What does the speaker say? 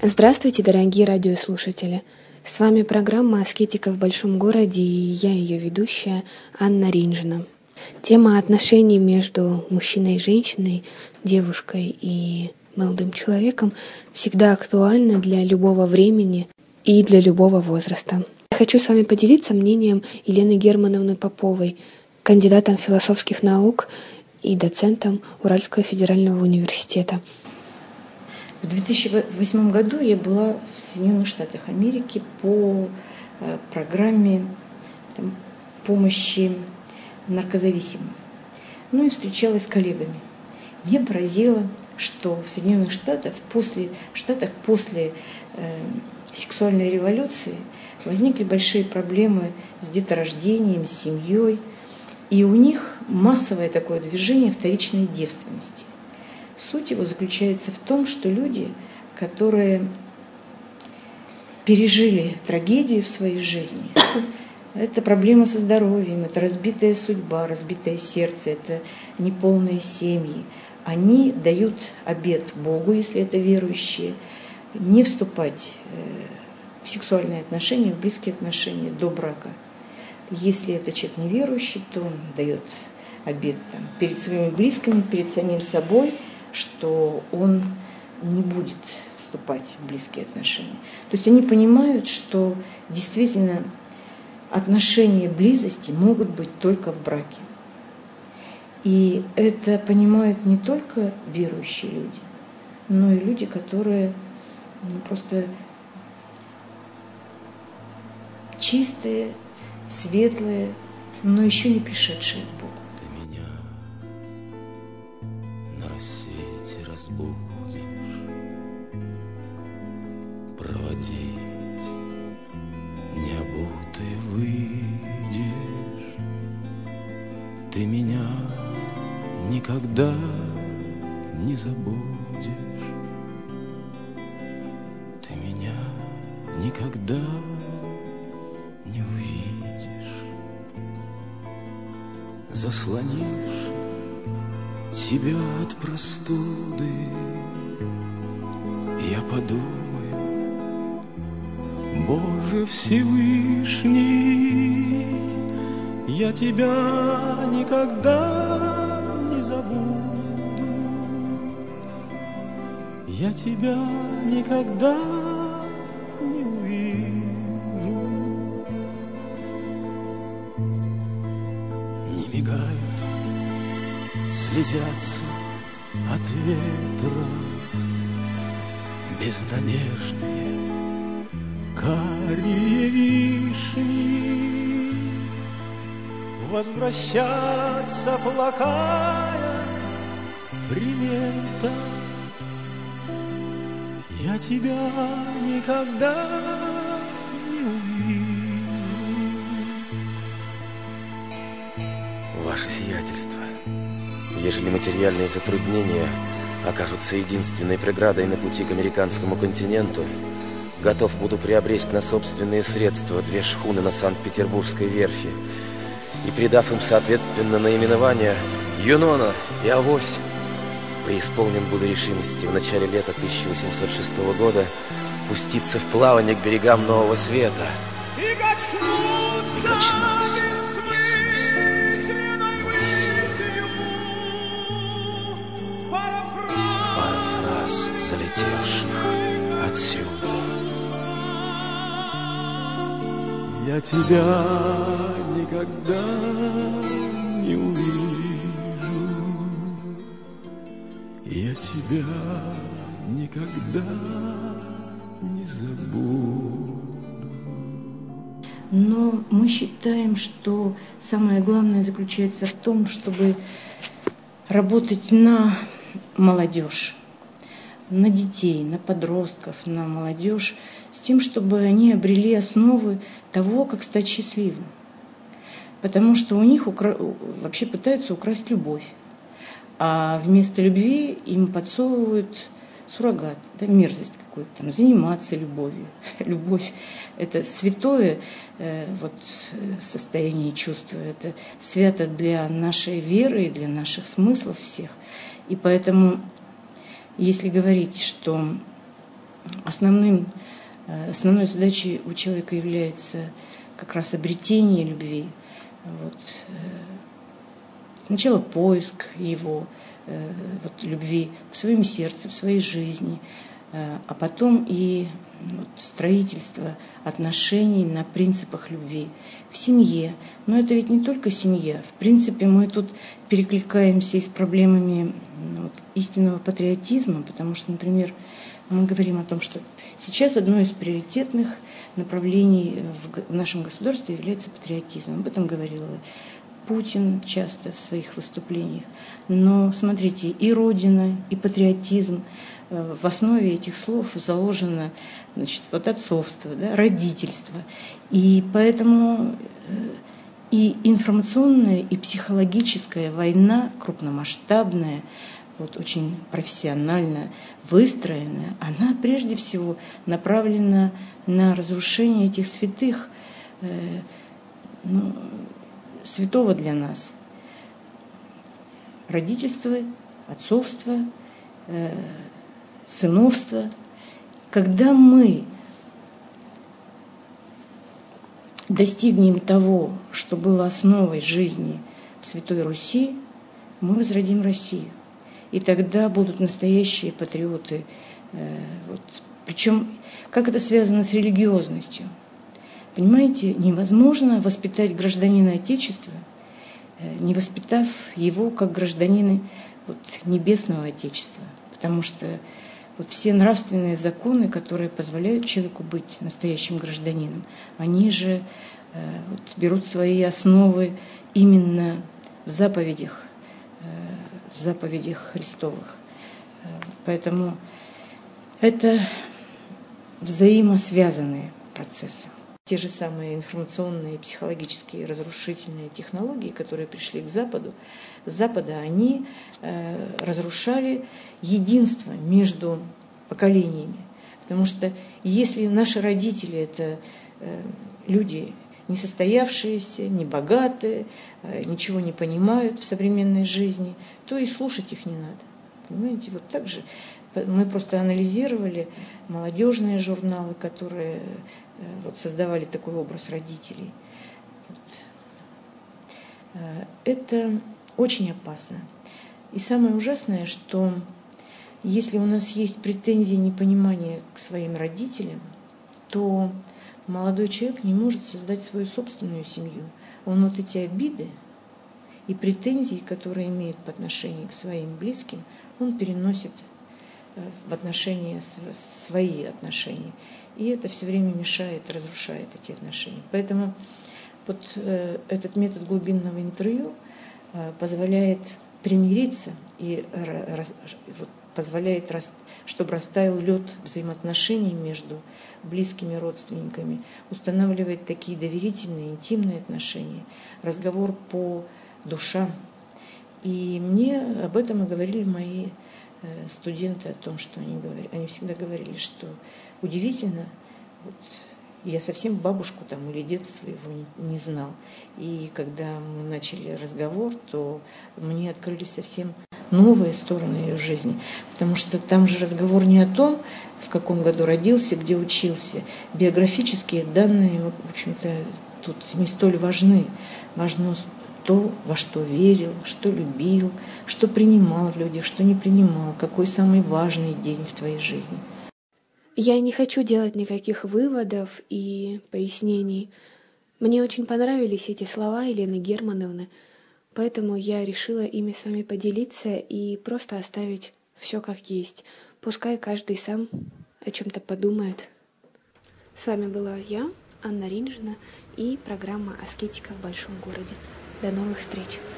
Здравствуйте, дорогие радиослушатели! С вами программа «Аскетика в большом городе» и я ее ведущая Анна Ринжина. Тема отношений между мужчиной и женщиной, девушкой и молодым человеком всегда актуальна для любого времени и для любого возраста. Я хочу с вами поделиться мнением Елены Германовны Поповой, кандидатом философских наук и доцентом Уральского федерального университета. В 2008 году я была в Соединенных Штатах Америки по программе помощи наркозависимым. И встречалась с коллегами. Меня поразило, что в Соединенных Штатах после сексуальной революции возникли большие проблемы с деторождением, с семьей. И у них массовое такое движение вторичной девственности. Суть его заключается в том, что люди, которые пережили трагедию в своей жизни, это проблема со здоровьем, это разбитая судьба, разбитое сердце, это неполные семьи, они дают обет Богу, если это верующие, не вступать в сексуальные отношения, в близкие отношения до брака. Если это человек неверующий, то он дает обет перед своими близкими, перед самим собой, что он не будет вступать в близкие отношения. То есть они понимают, что действительно отношения близости могут быть только в браке. И это понимают не только верующие люди, но и люди, которые просто чистые, светлые, но еще не пришедшие к Богу. Разбудишь, проводить необутый выйдешь. Ты меня никогда не забудешь. Ты меня никогда не увидишь. Заслонишь тебя от простуды, я подумаю, Боже Всевышний, я тебя никогда не забуду, я тебя никогда не увижу. Не мигают, слезятся от ветра безнадежные карие вишни, возвращаться плохая примета, я тебя никогда не увижу. Ваше сиятельство, ежели материальные затруднения окажутся единственной преградой на пути к американскому континенту, готов буду приобрести на собственные средства 2 шхуны на Санкт-Петербургской верфи и, придав им соответственно наименования «Юнона» и «Авось», преисполнен буду решимости в начале лета 1806 года пуститься в плавание к берегам Нового Света. И качнусь, и смысл залетевших отсюда. Я тебя никогда не увижу, я тебя никогда не забуду. Но мы считаем, что самое главное заключается в том, чтобы работать на молодежь, на детей, на подростков, на молодежь, с тем, чтобы они обрели основы того, как стать счастливым. Потому что у них вообще пытаются украсть любовь. А вместо любви им подсовывают суррогат, мерзость какую-то, заниматься любовью. Любовь – это святое состояние чувства, это свято для нашей веры и для наших смыслов всех. И поэтому, если говорить, что основной задачей у человека является как раз обретение любви. Вот. Сначала поиск его любви в своем сердце, в своей жизни, а потом и строительство отношений на принципах любви в семье. Но это ведь не только семья. В принципе, мы тут перекликаемся и с проблемами истинного патриотизма, потому что, например, мы говорим о том, что сейчас одно из приоритетных направлений в нашем государстве является патриотизм. Об этом говорил Путин часто в своих выступлениях. Но, смотрите, и Родина, и патриотизм, в основе этих слов заложено отцовство, родительство. И поэтому и информационная, и психологическая война, крупномасштабная, очень профессионально выстроенная, она прежде всего направлена на разрушение этих святых, святого для нас. Родительство, отцовство, сыновство. Когда мы достигнем того, что было основой жизни в Святой Руси, мы возродим Россию. И тогда будут настоящие патриоты. Причем, как это связано с религиозностью? Понимаете, невозможно воспитать гражданина Отечества, не воспитав его как гражданина небесного Отечества. Потому что все нравственные законы, которые позволяют человеку быть настоящим гражданином, они же берут свои основы именно в заповедях Христовых. Поэтому это взаимосвязанные процессы. Те же самые информационные, психологические, разрушительные технологии, которые пришли с Запада, они разрушали единство между поколениями. Потому что если наши родители – это люди несостоявшиеся, небогатые, ничего не понимают в современной жизни, то и слушать их не надо. Понимаете, так же мы просто анализировали молодежные журналы, которые создавали такой образ родителей. Это очень опасно. И самое ужасное, что если у нас есть претензии, непонимание к своим родителям, то молодой человек не может создать свою собственную семью. Он эти обиды и претензии, которые имеет по отношению к своим близким, он переносит в отношения, свои отношения. И это все время мешает, разрушает эти отношения. Поэтому этот метод глубинного интервью позволяет примириться и позволяет, чтобы растаял лед взаимоотношений между близкими родственниками, устанавливает такие доверительные, интимные отношения, разговор по душам. И мне об этом и говорили мои студенты, о том, что они всегда говорили, что удивительно, я совсем бабушку или деда своего не знал. И когда мы начали разговор, то мне открылись совсем новые стороны ее жизни. Потому что там же разговор не о том, в каком году родился, где учился. Биографические данные, в общем-то, тут не столь важны. Важно то, во что верил, что любил, что принимал в людях, что не принимал, какой самый важный день в твоей жизни. Я не хочу делать никаких выводов и пояснений. Мне очень понравились эти слова Елены Германовны, поэтому я решила ими с вами поделиться и просто оставить все как есть. Пускай каждый сам о чем-то подумает. С вами была я, Анна Ринжина, и программа «Аскетика в большом городе». До новых встреч!